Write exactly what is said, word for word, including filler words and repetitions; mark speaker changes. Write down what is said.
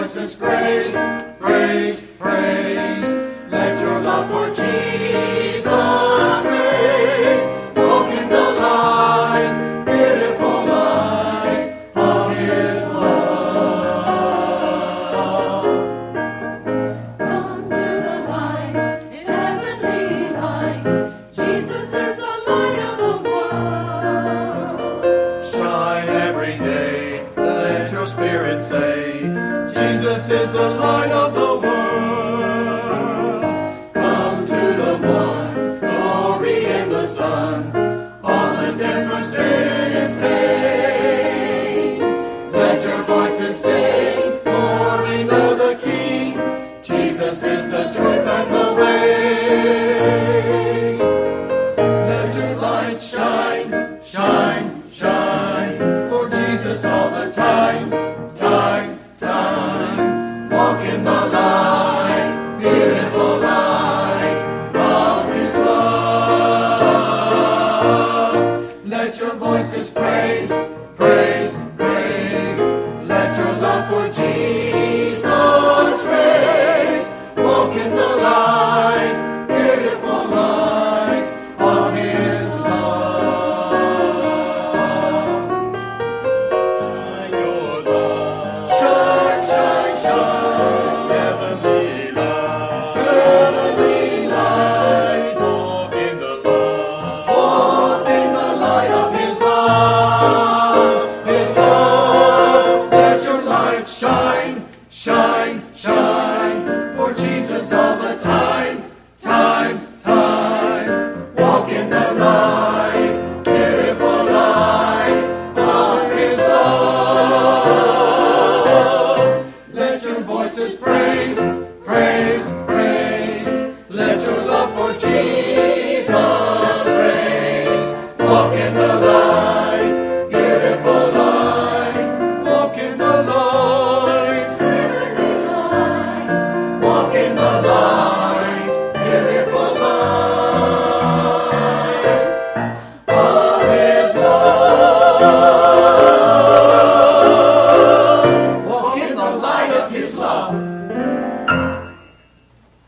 Speaker 1: voices praise, praise, praise. Let your love for Jesus raise. Walk in the light, beautiful light of His love. Come to the light, heavenly light. Jesus is the light of the world. Shine every day, let your spirit say, Jesus is the light of the